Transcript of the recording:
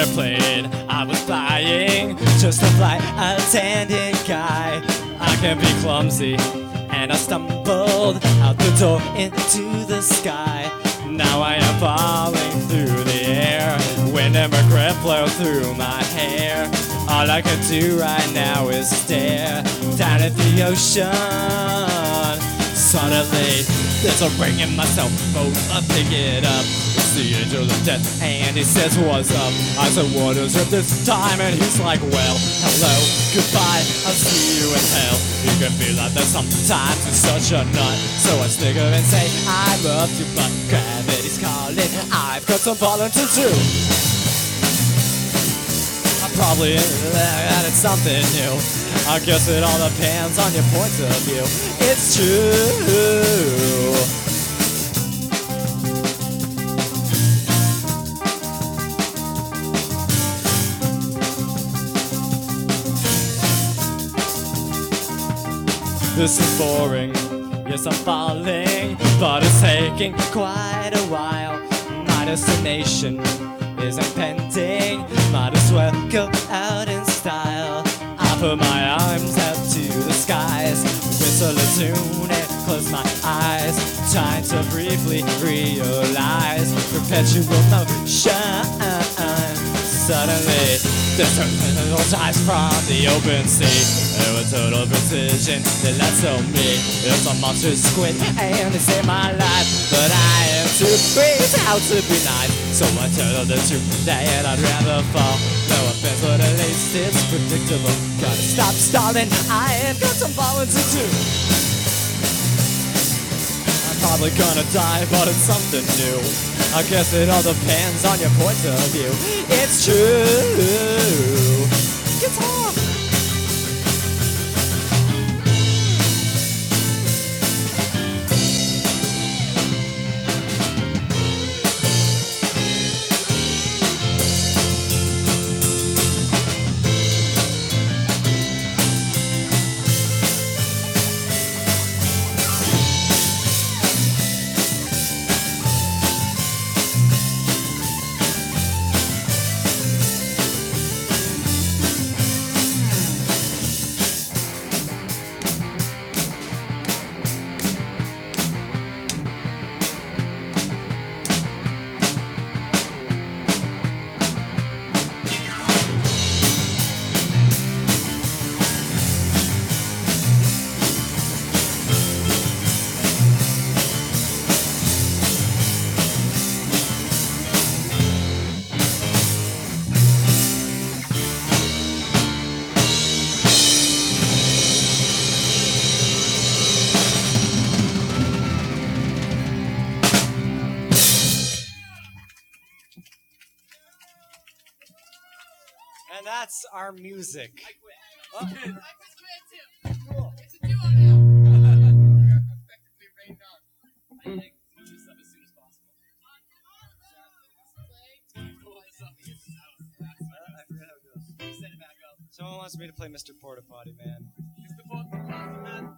airplane I was flying, just a flight attendant guy. I can be clumsy, and I stumbled out the door into the sky. Now I am falling through the air, wind and regret blow through my hair. All I can do right now is stare down at the ocean. Suddenly, there's a ring in my cell phone. I pick it up. It's the angel of death, and he says, "What's up?" I said, "What is it this time?" And he's like, "Well, hello, goodbye, I'll see you in hell." You can be like that sometimes, it's such a nut. So I snicker and say, "I love you, but gravity's calling. I've got some falling to do." I'm probably added something new. I guess it all depends on your point of view. It's true. This is boring, yes I'm falling, but it's taking quite a while. My destination is impending, might as well go out in style. I put my arms out to the skies, whistle a tune and close my eyes, trying to briefly realize perpetual motion. Suddenly, there's a ties from the open sea. With total precision, they lets on me. It's a monster squid and it saved my life, but I am too crazy how to be nice. So I tell the truth that I'd rather fall. No offense, but at least it's predictable. Gotta stop stalling, I have got some falling to do. I'm probably gonna die, but it's something new. I guess it all depends on your point of view. It's true. Guitar. And that's our music. I quit. Oh. I quit command too. Cool. It's a duo now. We are effectively rained on. I need to move this up as soon as possible. I forgot how it goes. Set it back up. Someone wants me to play Mr. Porta Potty Man. It's the book, man.